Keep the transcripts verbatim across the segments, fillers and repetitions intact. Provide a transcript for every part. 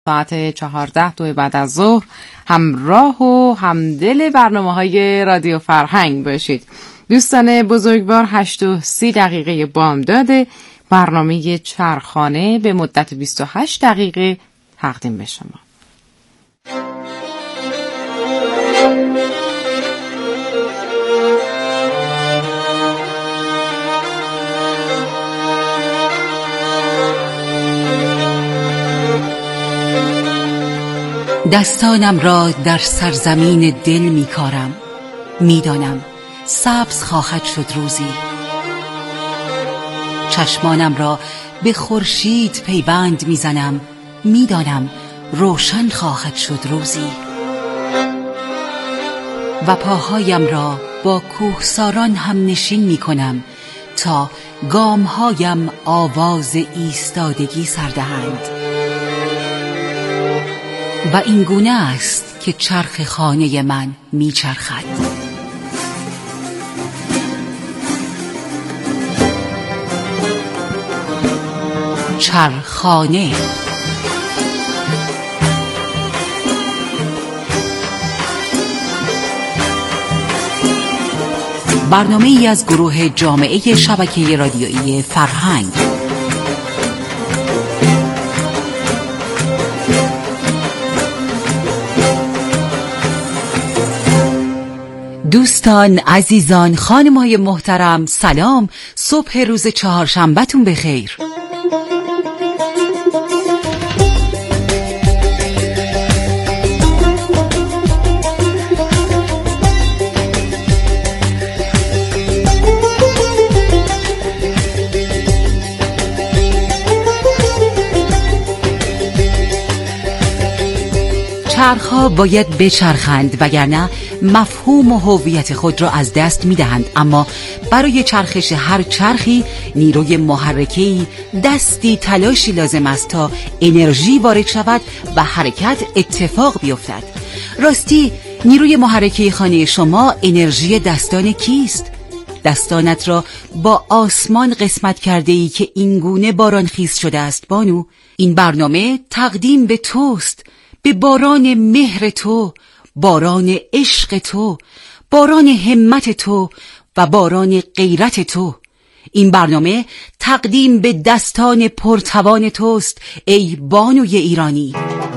ساعت چهارده دو بعد از ظهر همراه و همدل برنامه‌های رادیو فرهنگ باشید. دوستان بزرگوار، هشت و سی دقیقه بامداد برنامه چرخانه به مدت بیست و هشت دقیقه تقدیم به شما. دستانم را در سرزمین دل می کارم، می دانم سبز خواهد شد روزی. چشمانم را به خورشید پیوند می زنم، می دانم روشن خواهد شد روزی. و پاهایم را با کوهساران هم نشین می کنم تا گامهایم آواز ایستادگی سردهند. و این گونه است که چرخ خانه من می چرخد. چرخانه. برنامه ای از گروه جامعه شبکه رادیویی فرهنگ. دوستان عزیزان، خانم‌های محترم، سلام. صبح روز چهارشنبه‌تون بخیر. چرخ‌ها باید بچرخند، وگرنه مفهوم و هویت خود را از دست می‌دهند. اما برای چرخش هر چرخی نیروی محرکه‌ای، دستی، تلاشی لازم است تا انرژی وارد شود و حرکت اتفاق بیفتد. راستی نیروی محرکه خانه شما انرژی دستان کیست؟ دستانت را با آسمان قسمت کرده ای که اینگونه باران خیز شده است بانو. این برنامه تقدیم به توست، به باران مهر تو، باران عشق تو، باران همت تو و باران غیرت تو. این برنامه تقدیم به دستان پرتوان توست ای بانوی ایرانی.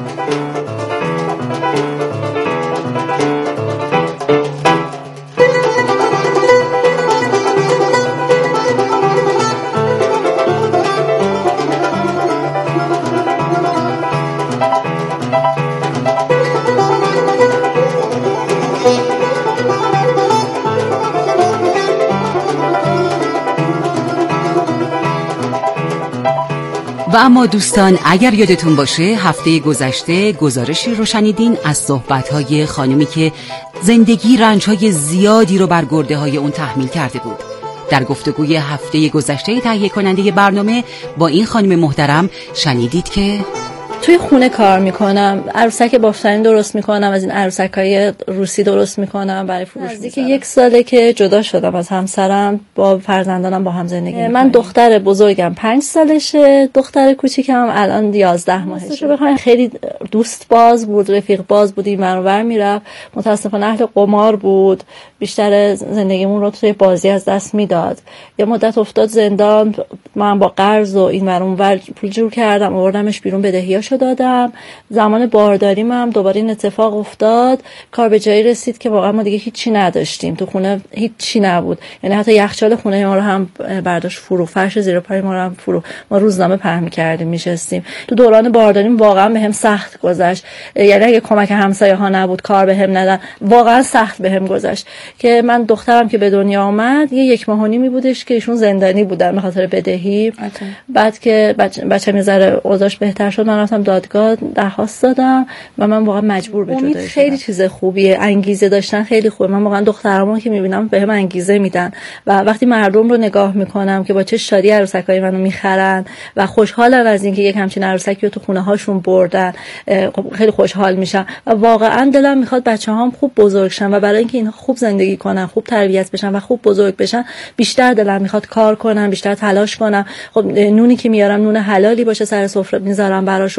و اما دوستان، اگر یادتون باشه هفته گذشته گزارشی رو شنیدین از صحبت‌های خانمی که زندگی رنج‌های زیادی رو بر گرده‌های اون تحمیل کرده بود. در گفتگوی هفته گذشته تهیه کننده برنامه با این خانم محترم شنیدید که توی خونه کار میکنم، عروسک بافتنی درست میکنم، از این عروسک‌های روسی درست میکنم برای فروش. نزدیک یک ساله که جدا شدم از همسرم، با فرزندانم با هم زندگی میکنم. من دختر بزرگم پنج سالشه، دختر کوچیکم الان یازده ماهشه. بخوام خیلی دوست باز بود، رفیق باز بودیم، من اونور میرفت. متاسفانه اهل قمار بود، بیشتر زندگیمون رو توی بازی از دست میداد. یه مدت افتاد زندان، من با قرض و این ور اون ور پول جور کردم، آوردمش بیرون، بدهیاشو دادم. زمان بارداریم هم دوباره این اتفاق افتاد، کار به جایی رسید که واقعا ما دیگه هیچی نداشتیم، تو خونه هیچی نبود، یعنی حتی یخچال خونه ما رو هم برداشت فرو، فرش زیر پای ما رو هم فرو، ما روزنامه پهن می‌کردیم میشستیم. تو دوران بارداریم واقعا بهم سخت گذشت، یعنی اگه کمک همسایه ها نبود، کار بهم ندادن، واقعا سخت بهم گذشت. که من دخترم که به دنیا آمد یه یک ماه و نیمی بودش که ایشون زندانی بودن به خاطر بدهی. بعد که بچه بچه‌م یه ذره اوضاعش بهتر شد، من رفتم دادگاه درخواست دادم و من واقعا مجبور به جدایی شدم. خیلی چیز خوبیه، انگیزه داشتن خیلی خوبه. من واقعا دخترامو که میبینم بهم انگیزه میدن و وقتی مردم رو نگاه میکنم که با چه شادی عروسکای منو میخرن و خوشحالن از اینکه یک همچین عروسکی رو تو خونه هاشون بردن، خیلی خوشحال میشم و واقعا دلم میخواد بچه‌هام خوب بزرگ شن و برای اینکه اینها خوب زندگی کنن، خوب تربیت بشن و خوب بزرگ بشن، بیشتر دلم میخواد کار کنم، بیشتر تلاش کنم. خب نونی که میارم نون حلالی باشه، سر سفره میذارم براشون.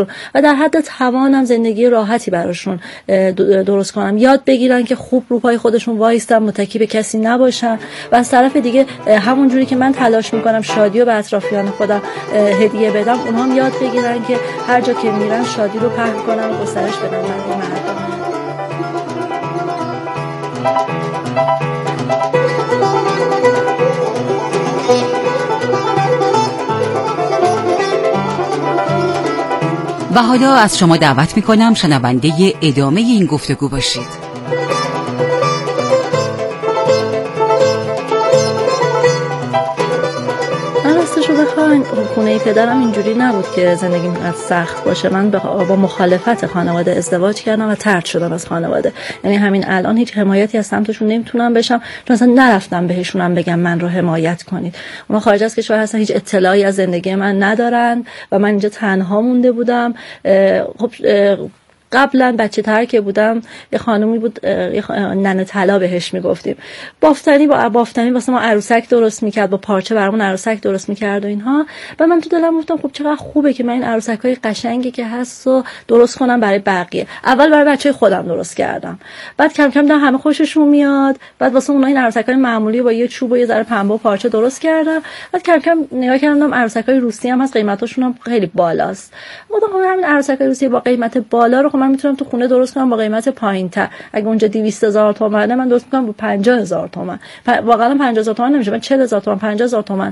خودشون و در حد توانم زندگی راحتی براشون درست کنم، یاد بگیرن که خوب رو پای خودشون وایستن، متکی به کسی نباشن و از طرف دیگه همون جوری که من تلاش میکنم شادی رو به اطرافیان خودم هدیه بدم، اونها هم یاد بگیرن که هر جا که میرن شادی رو پهن کنن و گسترش بدن برای مردم. و حالا از شما دعوت میکنم شنونده ادامه این گفتگو باشید. راستشو بخواین خونه پدرم اینجوری نبود که زندگیم سخت باشه. من با مخالفت خانواده ازدواج کردم و طرد شدم از خانواده. یعنی همین الان هیچ حمایتی از سمتشون نمیتونم بشم، چون اصلا نرفتم بهشونم بگم من رو حمایت کنید. اونا خارج از کشور هستن، هیچ اطلاعی از زندگی من ندارن و من اینجا تنها مونده بودم. خب قبلا بچه تر که بودم یه خانومی بود، یه ننه طلا بهش میگفتیم، بافتنی با بافتنی واسه ما عروسک درست میکرد، با پارچه برامون عروسک درست میکرد و اینها. و من تو دلم گفتم خب چقدر خوبه که من این عروسکای قشنگی که هست و درست کنم برای بقیه. اول برای بچه خودم درست کردم، بعد کم کم دیدم همه خوششون میاد، بعد واسه اونها این عروسکای معمولی با یه چوب و یه ذره پنبه و پارچه درست کردم. بعد کم کم نگاه کردم عروسکای روسی هم هست، قیمتاشون هم خیلی بالاست. گفتم خب همین عروسکای روسی با قیمت بالا رو من میتونم تو خونه درست کنم با قیمت پایین‌تر. اگه اونجا دویست هزار تومانه من درست میکنم با پنجاه هزار تومان. واقعا پنجاه هزار تومان نمیشه، من چهل هزار تومان پنجاه هزار تومان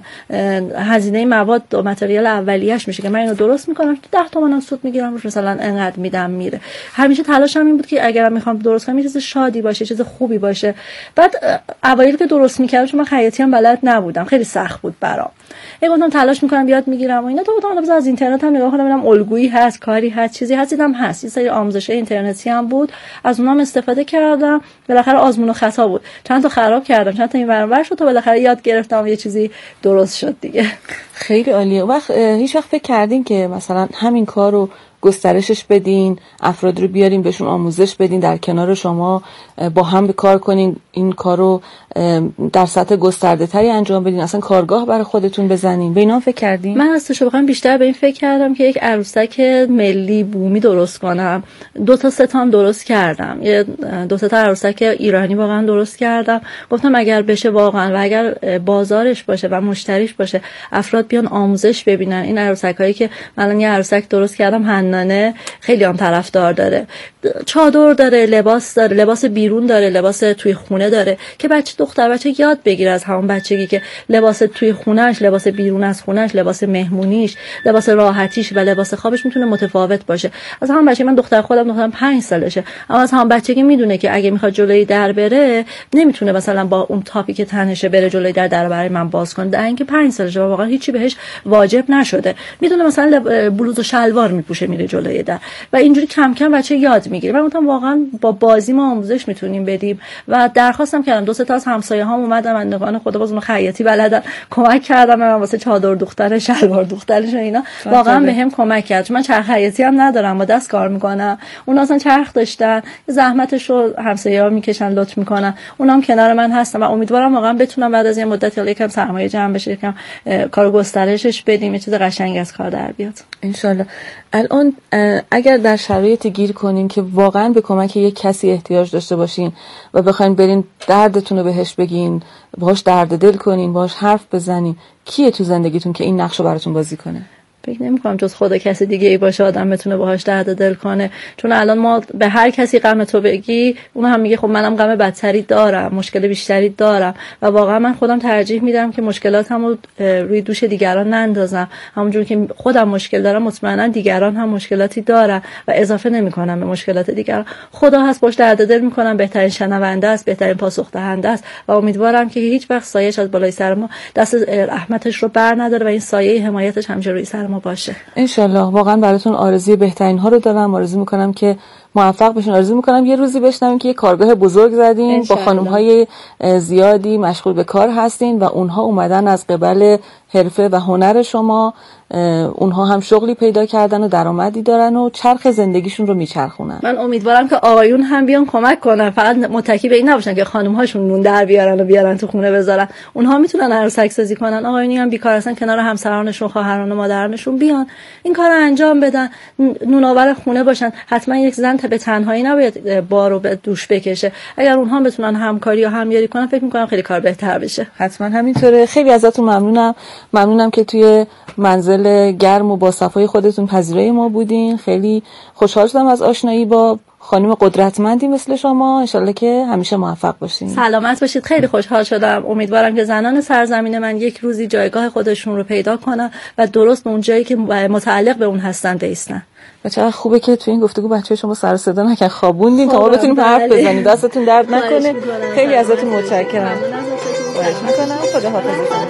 هزینه مواد و متریال اولیه‌اش میشه که من اینو درست میکنم، ده تومانم سود میگیرم روش، مثلا انقدر میدم میره. همیشه تلاشم این بود که اگرم میخوام درست کنم یه چیز شادی باشه، چیز خوبی باشه. بعد اوایل که درست میکردم چون من خیاطی هم بلد نبودم، خیلی سخت بود برام. یه گفتم تلاش میکنم یاد میگیرم و اینا. تو گفتم از اینترنت هم نگاه کنم ببینم الگویی هست، کاری هست، چیزی هست، دیدم هست. یه سری آموزش اینترنتی هم بود، از اونام استفاده کردم. بالاخره آزمون و خطا بود، چند تا خراب کردم، چند تا این ور اونور شد تا بالاخره یاد گرفتم و یه چیزی درست شد دیگه. خیلی عالیه. وقت هیچ وقت فکر کردین که مثلا همین کارو گسترشش بدین، افراد رو بیارین بهشون آموزش بدین، در کنار شما با هم به کار کنین، این کارو در سطح گسترده تری انجام بدین، اصلا کارگاه برای خودتون بزنین؟ به اینا فکر کردین؟ من راستش بخوام بیشتر به این فکر کردم که یک عروسک ملی بومی درست کنم. دو تا سه تا هم درست کردم، یه دو سه تا عروسک ایرانی واقعا درست کردم. گفتم اگر بشه واقعا و اگر بازارش باشه و مشتریش باشه، افراد بیان آموزش ببینن. این عروسکایی که من یه عروسک درست کردم حنانه، خیلی هم طرفدار داره، چادر داره، لباس داره، لباس بیرون داره، لباس توی خونه داره، که بچه دختر بچه یاد بگیره از همون بچگی که لباس توی خونهش، لباس بیرون از خونهش، لباس مهمونیش، لباس راحتیش و لباس خوابش میتونه متفاوت باشه. از همون بچگی، من دختر خودم دخترم پنج سالشه، اما از همون بچگی میدونه که اگه میخواد جلوی در بره نمیتونه مثلا با اون تاپی که تنشه بره جلوی در در برای من باز کنه. در اینکه پنج سالشه و واقعا هیچی بهش واجب نشده، میدونه مثلا بلوز و شلوار میپوشه میره جلوی در و اینجوری کم کم بچه یاد میگیره. من گفتم واقعا با بازی ما آموزش میتونیم بدیم و درخواستم کردم. دو سه تا از همسایه‌هام اومدن، من نگاه خدا باز اون خیاطی بلدن، کمک کردم من واسه چادر دوختن، شلوار دوختنش و اینا، واقعا بهم کمک کرد. من چرخ خیاطی هم ندارم، با دست کار میکنم. اون اصلا چرخ داشتن، زحمتش رو همسایه‌ها میکشن، لطف میکنن، اونام کنار من هستن و امیدوارم واقعا بتونم بعد از این مدت یکم سرمایه جمع بشه، یکم کارو گسترشش بدیم، یه چیز قشنگ از کار در بیاد ان شاءالله. الان اگر در شرایطی گیر کنین که واقعا به کمک یک کسی احتیاج داشته باشین و بخواین برین دردتون رو بهش بگین، باهاش درد دل کنین، باهاش حرف بزنین، کیه تو زندگیتون که این نقش رو براتون بازی کنه؟ فکر نمی‌کنم جز خدا کسی دیگه ای باشه آدم بتونه باهاش درد دل کنه. چون الان ما به هر کسی غم تو بگی، اون هم میگه خب منم غم بدتری دارم، مشکل بیشتری دارم و واقعا من خودم ترجیح میدم که مشکلاتمو روی دوش دیگران نندازم. همونجوری که خودم مشکل دارم مطمئنا دیگران هم مشکلاتی دارن و اضافه نمی‌کنم به مشکلات دیگران. خدا هست باش درد دل می‌کنم، بهترین شنونده است، بهترین پاسخ دهنده است و امیدوارم که هیچ وقت سایه‌اش از بالای سر ما دست رحمتش رو بر نداره و این سایه حمایتش همیشه روی سر ما باشه. انشالله. واقعا براتون آرزوی بهترین ها رو دارم، آرزو میکنم که موفق بشین، آرزو میکنم یه روزی بشنویم که یه کارگاه بزرگ زدین، با خانم های زیادی مشغول به کار هستین و اونها اومدن از قبل حرفه و هنر شما اونها هم شغلی پیدا کردن و درآمدی دارن و چرخ زندگیشون رو میچرخونن. من امیدوارم که آقایون هم بیان کمک کنن، فقط متکی به این نباشن که خانم هاشون نون در بیارن و بیارن تو خونه بذارن. اونها میتونن عروسک سازی کنن، آقایونی هم بیکار هستن کنار همسرانشون، خواهران و مادرانشون بیان این کارو انجام بدن، نونآور خونه باشن. حتما یک زن به تنهایی نباید بارو به دوش بکشه. اگر اونها بتونن همکاری یا همیاری کنن فکر می‌کنم خیلی کار بهتر بشه. حتما همینطوره. خیلی ازتون ممنونم. ممنونم که توی منزل گرم و با صفای خودتون پذیرای ما بودین. خیلی خوشحال شدم از آشنایی با خانم قدرتمندی مثل شما. انشالله که همیشه موفق باشین. سلامت باشید. خیلی خوشحال شدم. امیدوارم که زنان سرزمین من یک روزی جایگاه خودشون رو پیدا کنن و درست به اون جایی که متعلق به اون هستن بایستن. بچه‌ها خوبه که تو این گفتگو بچه‌ها شما سر صدا نکن، خوابوندین تا ما بتونیم حرف بزنیم. دستتون درد نکنه. خیلی ازتون متشکرم. خواهش می‌کنم. خداحافظ.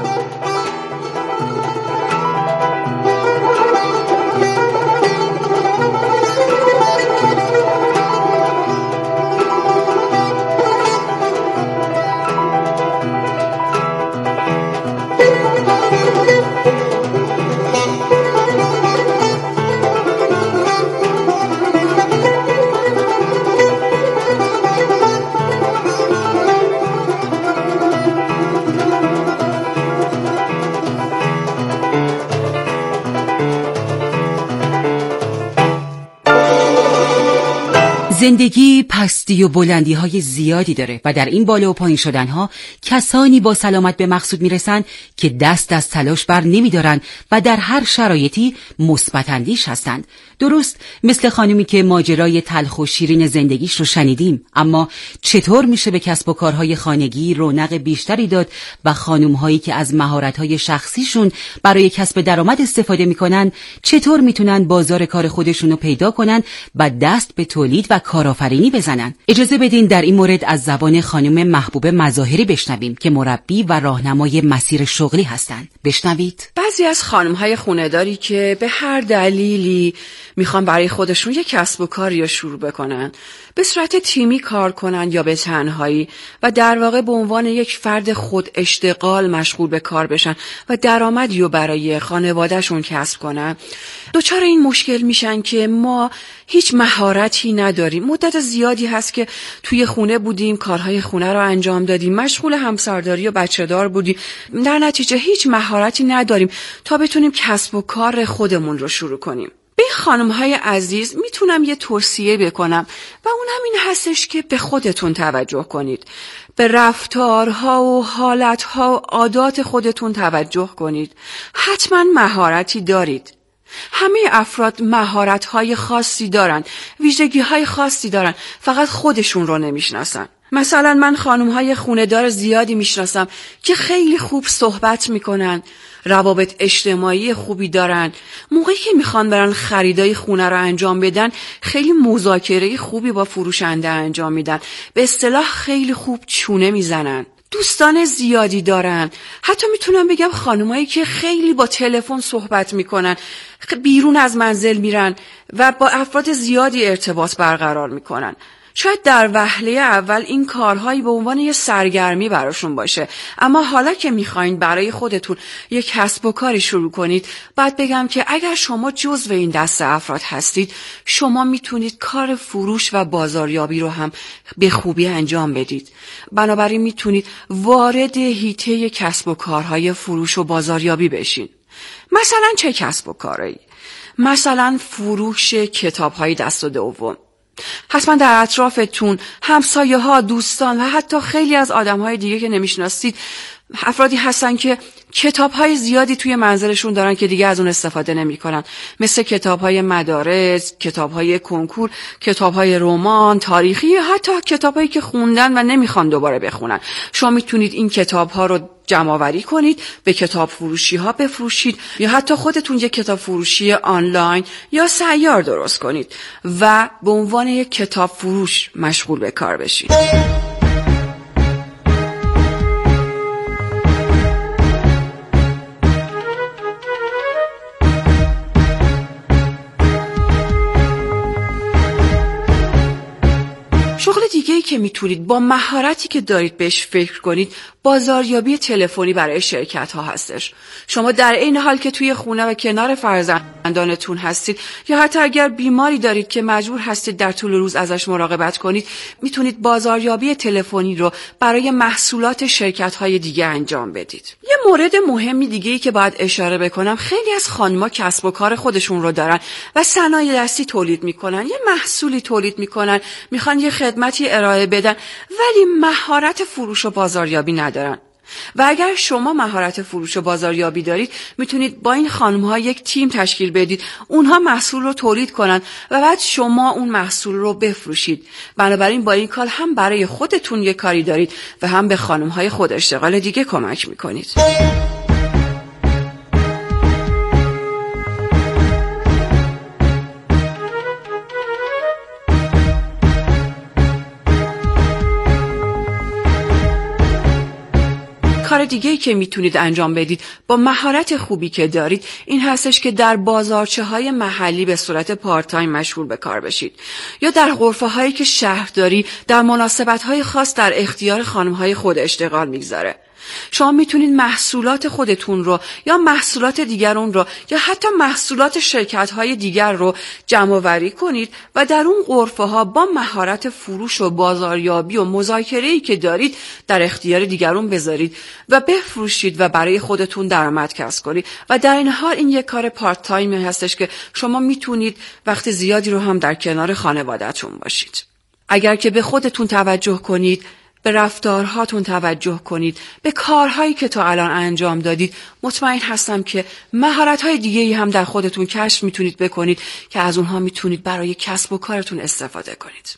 زندگی پستی و بلندی های زیادی داره و در این بالا و پایین شدن ها کسانی با سلامت به مقصود میرسن که دست از تلاش بر نمیدارن و در هر شرایطی مثبت اندیش هستند. درست مثل خانمی که ماجرای تلخ و شیرین زندگیش رو شنیدیم، اما چطور میشه به کسب و کارهای خانگی رونق بیشتری داد و خانم‌هایی که از مهارت‌های شخصیشون برای کسب درآمد استفاده میکنن چطور میتونن بازار کار خودشون رو پیدا کنن و دست به تولید و کارآفرینی بزنن؟ اجازه بدین در این مورد از زبان خانم محبوب مظاهری بشنویم که مربی و راهنمای مسیر شغلی هستند. بشنوید. بعضی از خانم‌های خونه‌داری که به هر دلیلی میخوان برای خودشون یک کسب و کاری رو شروع بکنن، به صورت تیمی کار کنن یا به تنهایی و در واقع به عنوان یک فرد خود اشتغال مشغول به کار بشن و درآمدی رو برای خانوادهشون کسب کنن، دچار این مشکل میشن که ما هیچ مهارتی نداریم. مدت زیادی هست که توی خونه بودیم، کارهای خونه رو انجام دادیم، مشغول همسرداری و بچه‌دار بودیم، در نتیجه هیچ مهارتی نداریم تا بتونیم کسب و کار خودمون رو شروع کنیم. به خانم‌های عزیز میتونم یه توصیه بکنم و اون هم این هستش که به خودتون توجه کنید، به رفتارها و حالتها و عادات خودتون توجه کنید. حتما مهارتی دارید. همه افراد مهارت‌های خاصی دارن، ویژگی‌های خاصی دارن، فقط خودشون رو نمیشناسن. مثلا من خانم‌های خونه‌دار زیادی میشناسم که خیلی خوب صحبت میکنن، روابط اجتماعی خوبی دارن، موقعی که میخوان برن خریدای خونه رو انجام بدن خیلی مذاکره خوبی با فروشنده انجام میدن، به اصطلاح خیلی خوب چونه میزنن، دوستان زیادی دارن. حتی میتونم بگم خانمایی که خیلی با تلفن صحبت میکنن، بیرون از منزل میرن و با افراد زیادی ارتباط برقرار میکنن. شاید در وهله اول این کارهایی به عنوان یه سرگرمی براشون باشه، اما حالا که میخواین برای خودتون یه کسب و کاری شروع کنید، باید بگم که اگر شما جزو این دسته افراد هستید، شما میتونید کار فروش و بازاریابی رو هم به خوبی انجام بدید. بنابراین میتونید وارد حیطه کسب و کارهای فروش و بازاریابی بشین. مثلا چه کسب و کاری؟ مثلا فروش کتاب‌های دست و دوم. حتما در اطرافتون همسایه ها، دوستان و حتی خیلی از آدم های دیگه که نمیشناسید افرادی هستن که کتاب های زیادی توی منزلشون دارن که دیگه از اون استفاده نمی کنن، مثل کتاب های مدارس، کتاب های کنکور، کتاب های رمان، تاریخی یا حتی کتاب هایی که خوندن و نمیخوان دوباره بخونن. شما میتونید این کتاب ها رو جمع آوری کنید، به کتاب فروشی ها بفروشید یا حتی خودتون یک کتاب فروشی آنلاین یا سیار درست کنید و به عنوان یک کتاب فروش مشغول به کار بشید. شغل دیگه‌ای که میتونید با مهارتی که دارید بهش فکر کنید بازاریابی تلفنی برای شرکت ها هستش. شما در این حال که توی خونه و کنار فرزندانتون هستید یا حتی اگر بیماری دارید که مجبور هستید در طول روز ازش مراقبت کنید، میتونید بازاریابی تلفنی رو برای محصولات شرکت های دیگه انجام بدید. یه مورد مهمی دیگه ای که باید اشاره بکنم، خیلی از خانم‌ها کسب و کار خودشون رو دارن و صنایع دستی تولید میکنن، یه محصولی تولید میکنن، میخوان یه خدمتی ارائه بدن ولی مهارت فروش و بازاریابی ندارن. و اگر شما مهارت فروش و بازاریابی دارید، میتونید با این خانم‌ها یک تیم تشکیل بدید، اونها محصول رو تولید کنن و بعد شما اون محصول رو بفروشید. بنابراین با این کار هم برای خودتون یک کاری دارید و هم به خانم‌های خود اشتغال دیگه کمک میکنید. کار دیگه‌ای که میتونید انجام بدید با مهارت خوبی که دارید این هستش که در بازارچه‌های محلی به صورت پارت تایم مشغول به کار بشید یا در غرفه‌هایی که شهرداری در مناسبت‌های خاص در اختیار خانم‌های خود اشتغال میگذاره. شما میتونید محصولات خودتون رو یا محصولات دیگرون رو یا حتی محصولات شرکت‌های دیگر رو جمع‌آوری کنید و در اون غرفه‌ها با مهارت فروش و بازاریابی و مذاکره‌ای که دارید در اختیار دیگرون بذارید و بفروشید و برای خودتون درآمد کسب کنید. و در این حال این یک کار پارت تایمی هستش که شما میتونید وقت زیادی رو هم در کنار خانواده‌تون باشید. اگر که به خودتون توجه کنید، به رفتارهاتون توجه کنید، به کارهایی که تا الان انجام دادید، مطمئن هستم که مهارت‌های دیگه‌ای هم در خودتون کشف میتونید بکنید که از اونها میتونید برای کسب و کارتون استفاده کنید.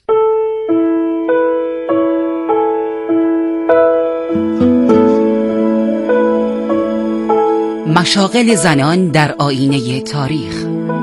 مشاغل زنان در آینه تاریخ.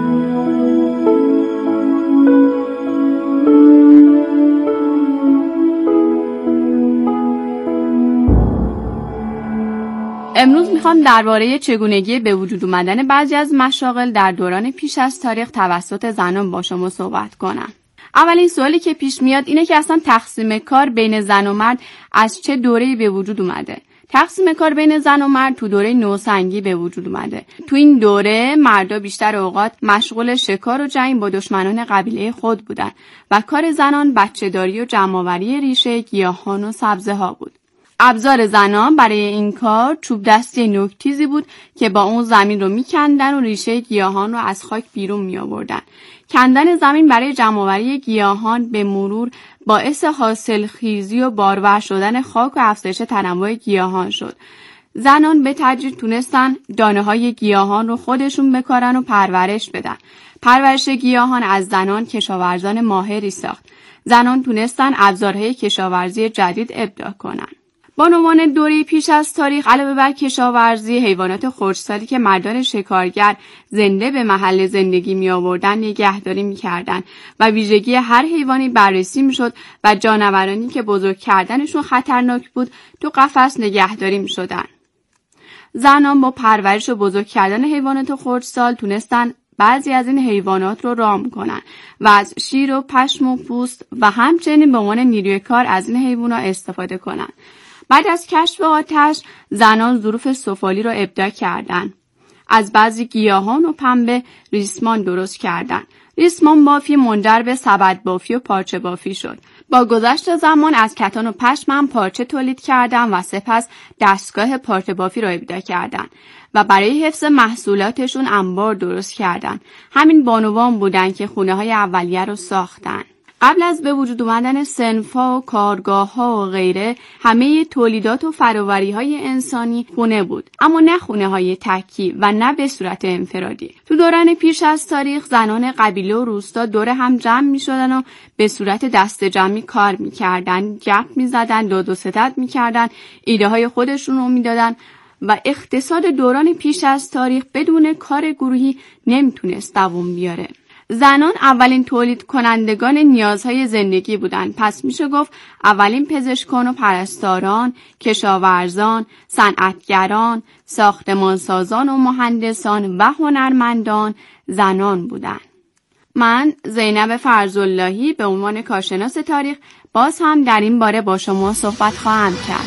امروز میخوام درباره چگونگی به وجود اومدن بعضی از مشاغل در دوران پیش از تاریخ توسط زنان با شما صحبت کنم. اولین سوالی که پیش میاد اینه که اصلا تقسیم کار بین زن و مرد از چه دوره‌ای به وجود اومده؟ تقسیم کار بین زن و مرد تو دوره نوسنگی به وجود اومده. تو این دوره مردا بیشتر اوقات مشغول شکار و جنگ با دشمنان قبیله خود بودن و کار زنان بچه‌داری و جمع‌آوری ریشه گیاهان و سبزه ها بود. ابزار زنان برای این کار چوب دستی نوک‌تیزی بود که با اون زمین رو میکندن و ریشه گیاهان رو از خاک بیرون می آوردن. کندن زمین برای جمع‌آوری گیاهان به مرور باعث حاصل خیزی و بارور شدن خاک و افزایش تنوع گیاهان شد. زنان به تدریج تونستن دانه های گیاهان رو خودشون بکارن و پرورش بدن. پرورش گیاهان از زنان کشاورزان ماهری ساخت. زنان تونستن ابزارهای کشاورزی جدید ابداع کنن. با عنوان دوره پیش از تاریخ علاوه بر کشاورزی، حیوانات خشکسالی که مردان شکارگر زنده به محل زندگی می آوردن نگهداری می کردن و ویژگی هر حیوانی بررسی می شد و جانورانی که بزرگ کردنشون خطرناک بود تو قفس نگهداری می شدن. زنان با پرورش و بزرگ کردن حیوانات خردسال تونستن بعضی از این حیوانات رو رام کنن و از شیر و پشم و پوست و همچنین به عنوان نیروی کار از این حیوانات استفاده کنن. بعد از کشف آتش، زنان ظروف سفالی را ابداع کردند. از بعضی گیاهان و پنبه ریسمان درست کردند. ریسمان بافی منجر به سبد بافی و پارچه بافی شد. با گذشت زمان از کتان و پشم هم پارچه تولید کردند و سپس دستگاه پارچه بافی را ابداع کردند و برای حفظ محصولاتشون انبار درست کردند. همین بانوان بودند که خونه های اولیه رو ساختند. قبل از به وجود اومدن صنف‌ها و کارگاه‌ها و غیره، همه تولیدات و فرآوری‌های انسانی خونه بود، اما نه خونه‌های تکی و نه به صورت انفرادی. تو دوران پیش از تاریخ زنان قبیله و روستا دور هم جمع می‌شدن و به صورت دست جمعی کار می‌کردن، گپ می‌زدن، داد و ستد می‌کردن، ایده‌های خودشون رو می‌دادن و اقتصاد دوران پیش از تاریخ بدون کار گروهی نمی‌تونست دوام بیاره. زنان اولین تولید کنندگان نیازهای زندگی بودند. پس میشه گفت اولین پزشکان و پرستاران، کشاورزان، صنعتگران، ساختمانسازان و مهندسان و هنرمندان زنان بودند. من زینب فرزاللهی به عنوان کارشناس تاریخ باز هم در این باره با شما صحبت خواهم کرد.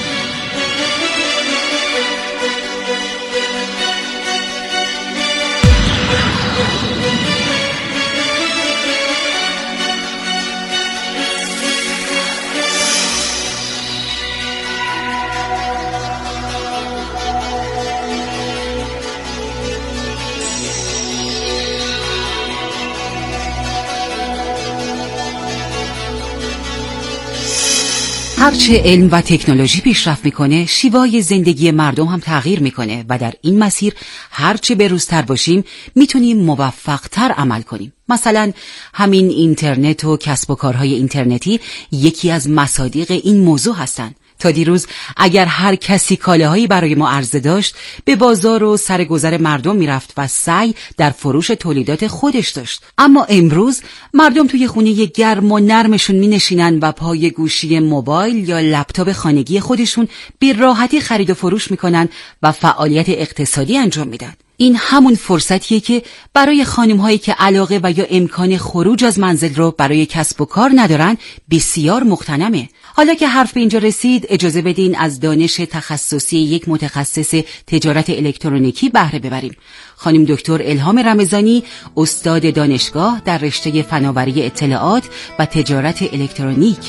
هرچه علم و تکنولوژی پیشرفت میکنه، شیوای زندگی مردم هم تغییر میکنه و در این مسیر هرچه بروزتر باشیم میتونیم موفقتر عمل کنیم. مثلا همین اینترنت و کسب و کارهای اینترنتی یکی از مصادیق این موضوع هستند. تا دیروز اگر هر کسی کالاهایی برای ما عرضه داشت، به بازار و سرگذر مردم میرفت و سعی در فروش تولیدات خودش داشت. اما امروز مردم توی خونه گرم و نرمشون می نشینن و پای گوشی موبایل یا لپتاپ خانگی خودشون به راحتی خرید و فروش میکنن و فعالیت اقتصادی انجام میدن. این همون فرصتیه که برای خانم‌هایی که علاقه و یا امکان خروج از منزل رو برای کسب و کار ندارن بسیار مغتنمه. حالا که حرف به اینجا رسید، اجازه بدین از دانش تخصصی یک متخصص تجارت الکترونیکی بهره ببریم. خانم دکتر الهام رمضانی، استاد دانشگاه در رشته فناوری اطلاعات و تجارت الکترونیک.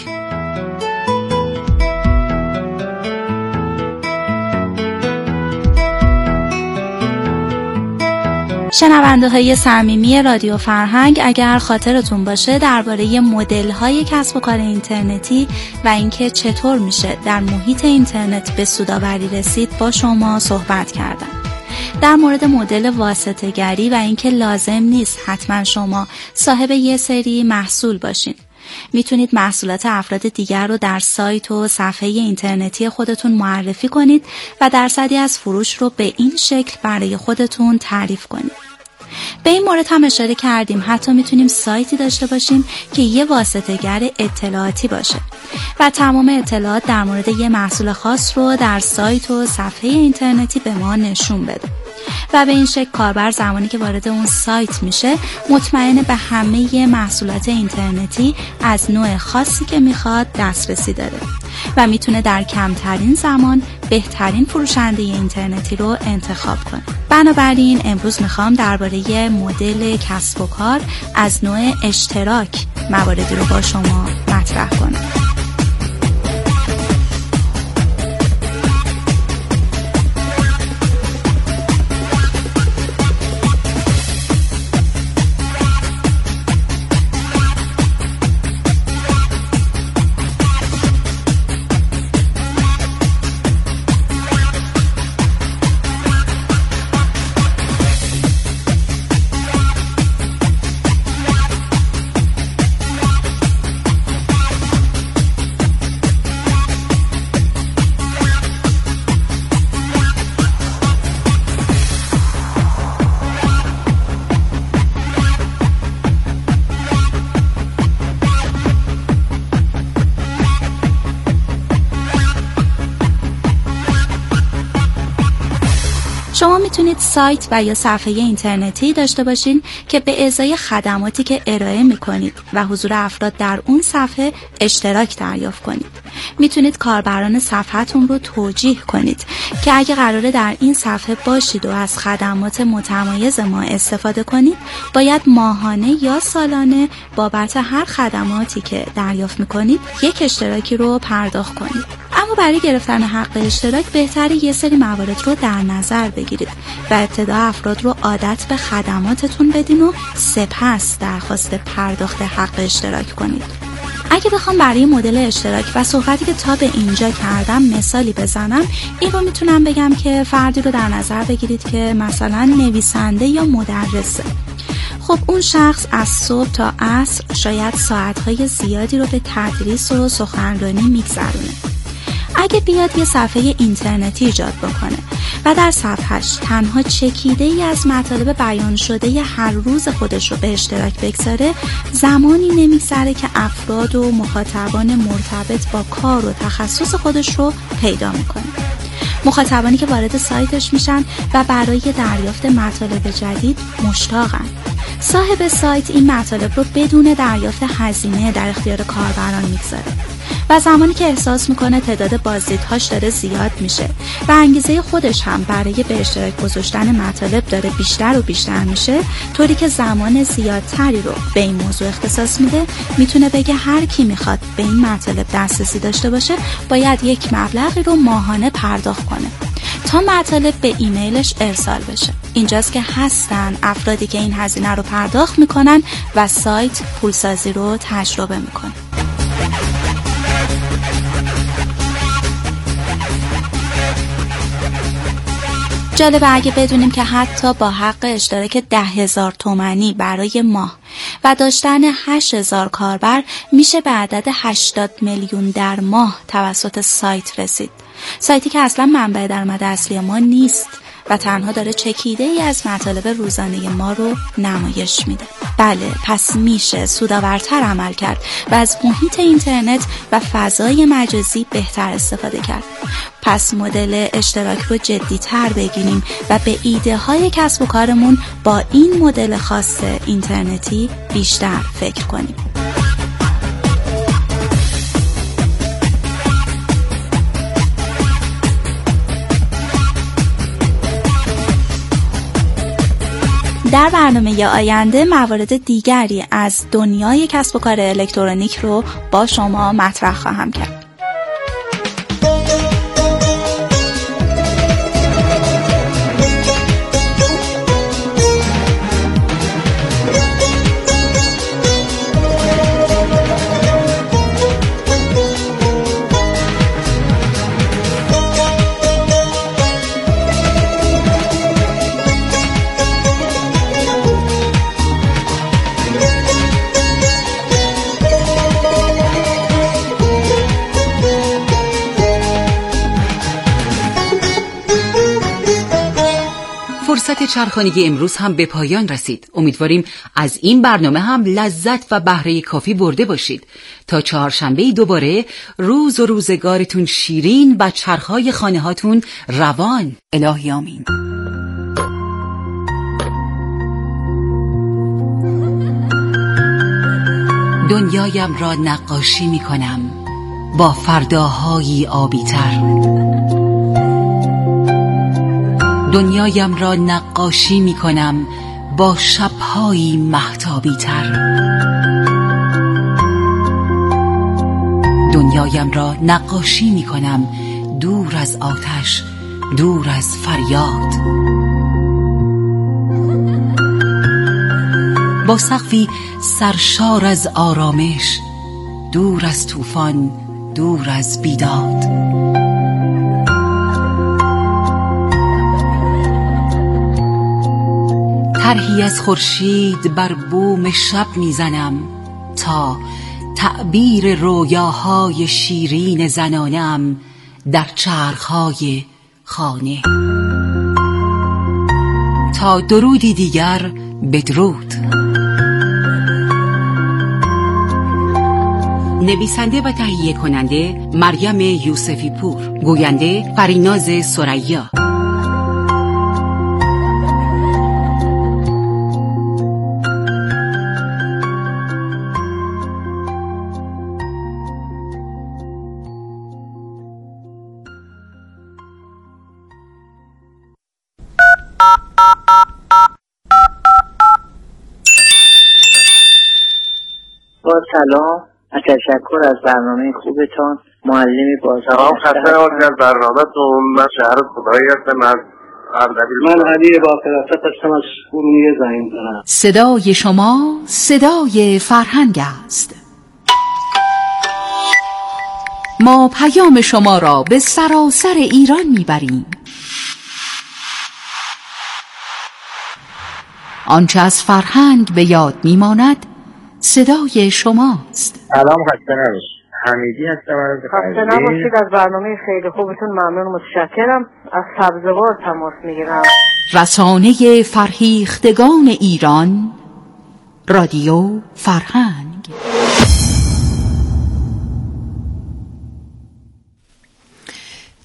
شنونده های صمیمی رادیو فرهنگ، اگر خاطرتون باشه درباره مدل های کسب و کار اینترنتی و اینکه چطور میشه در محیط اینترنت به سودآوری رسید با شما صحبت کردم. در مورد مدل واسطه‌گری و اینکه لازم نیست حتما شما صاحب یه سری محصول باشین. میتونید محصولات افراد دیگر رو در سایت و صفحه اینترنتی خودتون معرفی کنید و درصدی از فروش رو به این شکل برای خودتون تعریف کنید. به این مورد هم اشاره کردیم، حتی میتونیم سایتی داشته باشیم که یه واسطه‌گر اطلاعاتی باشه و تمام اطلاعات در مورد یه محصول خاص رو در سایت و صفحه اینترنتی به ما نشون بده و به این شکل کاربر زمانی که وارد اون سایت میشه مطمئن به همه محصولات اینترنتی از نوع خاصی که میخواد دسترسی داره و میتونه در کمترین زمان بهترین فروشنده اینترنتی رو انتخاب کنه. بنابراین امروز میخوام درباره مدل کسب و کار از نوع اشتراک مواردی رو با شما مطرح کنم. شما میتونید سایت و یا صفحه اینترنتی داشته باشین که به ازای خدماتی که ارائه میکنید و حضور افراد در اون صفحه اشتراک دریافت کنید. میتونید کاربران صفحتون رو توجیه کنید که اگه قراره در این صفحه باشید و از خدمات متمایز ما استفاده کنید، باید ماهانه یا سالانه بابت هر خدماتی که دریافت میکنید یک اشتراکی رو پرداخت کنید. اما برای گرفتن حق اشتراک بهتره یه سری موارد رو در نظر بگیرید و ابتدا افراد رو عادت به خدماتتون بدین و سپس درخواست پرداخت حق اشتراک کنید. اگه بخوام برای مدل اشتراک و صحبتی که تا به اینجا کردم مثالی بزنم، این رو میتونم بگم که فردی رو در نظر بگیرید که مثلا نویسنده یا مدرسه. خب اون شخص از صبح تا عصر شاید ساعتهای زیادی رو به تدریس و سخنرانی میگذرونه. اگه بیاد یه صفحه اینترنتی ایجاد بکنه و در صفحهش تنها چکیده ای از مطالب بیان شده ی هر روز خودش رو به اشتراک بگذاره، زمانی نمیگذره که افراد و مخاطبان مرتبط با کار و تخصص خودش رو پیدا میکنه. مخاطبانی که وارد سایتش میشن و برای دریافت مطالب جدید مشتاقن صاحب سایت این مطالب رو بدون دریافت هزینه در اختیار کاربران میگذاره و زمانی که احساس میکنه تعداد بازدیدهاش داره زیاد میشه و انگیزه خودش هم برای به اشتراک گذاشتن مطالب داره بیشتر و بیشتر میشه، طوری که زمان زیادتری رو به این موضوع اختصاص میده، میتونه بگه هر کی میخواد به این مطالب دسترسی داشته باشه باید یک مبلغی رو ماهانه پرداخت کنه تا مطالب به ایمیلش ارسال بشه. اینجاست که هستن افرادی که این هزینه رو پرداخت میکنن و سایت پولسازی رو تجربه میکنه. جالبه اگه بدونیم که حتی با حق اشتراک ده هزار تومانی برای ماه و داشتن هشت هزار کاربر میشه به عدد هشتاد میلیون در ماه توسط سایت رسید. سایتی که اصلا منبع درآمد اصلی ما نیست و تنها داره چکیده ای از مطالب روزانه ما رو نمایش میده. بله، پس میشه سودآورتر عمل کرد و از محیط اینترنت و فضای مجازی بهتر استفاده کرد. پس مدل اشتراک رو جدی‌تر بگیریم و به ایده های کسب و کارمون با این مدل خاص اینترنتی بیشتر فکر کنیم. در برنامه آینده موارد دیگری از دنیای کسب و کار الکترونیک رو با شما مطرح خواهم کرد. فرصت چرخانگی امروز هم به پایان رسید. امیدواریم از این برنامه هم لذت و بهره کافی برده باشید. تا چهارشنبه دوباره روز و روزگارتون شیرین و چرخهای خانه هاتون روان. الهی آمین. دنیایم را نقاشی می کنم با فرداهایی آبی تر. دنیایم را نقاشی می کنم با شب‌هایی مهتابی تر. دنیایم را نقاشی می کنم دور از آتش، دور از فریاد، با سقفی سرشار از آرامش، دور از طوفان، دور از بیداد. طرحی از خورشید بر بوم شب میزنم تا تعبیر رویاهای شیرین زنانم در چرخهای خانه. تا درودی دیگر، بدرود. نویسنده و تهیه کننده مریم یوسفی پور، گوینده فریناز ثریا. با سلام و تشکر از برنامه خوبتان. معلمی بازار سلام، خسته نباشید از برنامه‌تون. من شهر خدایی هستم از اردبیل. من علی با فراست هستم از ارومیه زنگ می‌زنم. صدای شما صدای فرهنگ است. ما پیام شما را به سراسر ایران میبریم. آنچه از فرهنگ به یاد میماند صدای شماست. سلام، خسته نباشید. حمیدی هستم از خسته نباشید از برنامه خیلی خوبتون. ممنون و متشکرم. از سبزوار تماس میگیرم. رسانه فرهیختگان ایران، رادیو فرهنگ.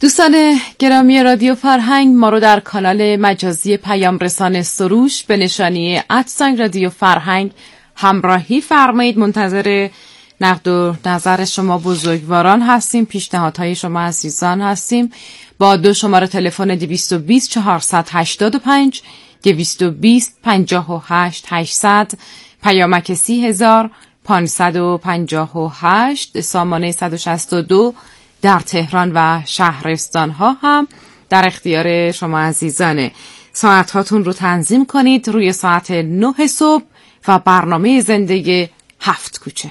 دوستان گرامی رادیو فرهنگ، ما رو در کانال مجازی پیام رسان سروش به نشانی ادساین رادیو فرهنگ همراهی فرمایید. منتظر نقد و نظر شما بزرگواران هستیم، پیشنهادهای شما عزیزان هستیم. با دو شماره تلفن دویست و بیست چهارصد و هشتاد و پنج، دویست و بیست پنجاه و هشت هشتصد، پیامک سی هزار پانصد و پنجاه و هشت، سامانه صد و شصت و دو در تهران و شهرستان ها هم در اختیار شما عزیزانه. ساعت هاتون رو تنظیم کنید روی ساعت نه صبح و برنامه زنده هفت کوچه.